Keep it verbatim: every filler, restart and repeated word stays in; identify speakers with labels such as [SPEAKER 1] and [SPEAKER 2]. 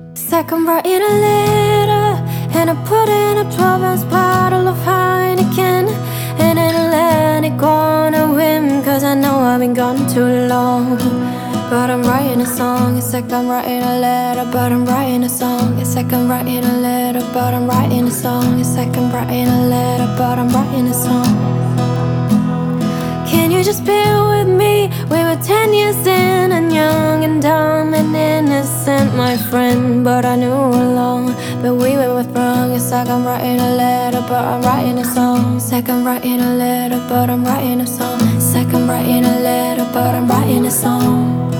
[SPEAKER 1] It's like I'm writing a letter, and I put in a twelve ounce bottle of Heineken, and then I let it go on a whim, cause I know I've been gone too long. But I'm writing a song, it's like I'm writing a letter, but I'm writing a song. It's like I'm writing a letter, but I'm writing a song. It's like I'm writing a letter, but I'm writing a song. Can you just bear with me? We were ten years in and young and dumb and innocent, my friend. But I knew all along that we were both wrong. It's like I'm writing a letter, but I'm writing a song. It's like I'm writing a letter, but I'm writing a song. It's like I'm writing a letter, but I'm writing a song.